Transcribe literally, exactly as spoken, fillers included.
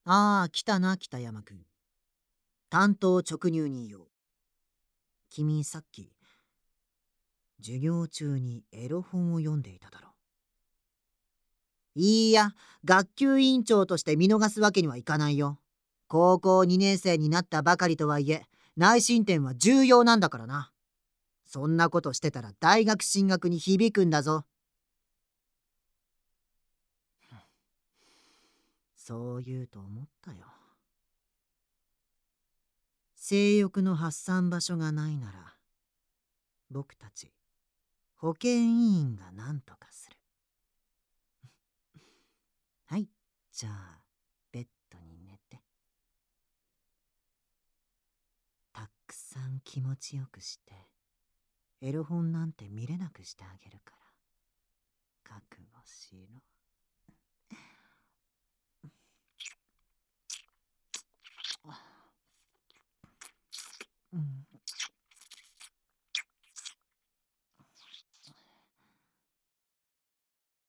ああ、来たな、北山くん。担当直入に言おう。君さっき、授業中にエロ本を読んでいただろう。いいや、学級委員長として見逃すわけにはいかないよ。高校にねん生になったばかりとはいえ、内申点は重要なんだからな。そんなことしてたら大学進学に響くんだぞ。そう言うと思ったよ。性欲の発散場所がないなら、僕たち保健委員が何とかする。はい、じゃあベッドに寝て。たくさん気持ちよくして、エロ本なんて見れなくしてあげるから、覚悟しろ。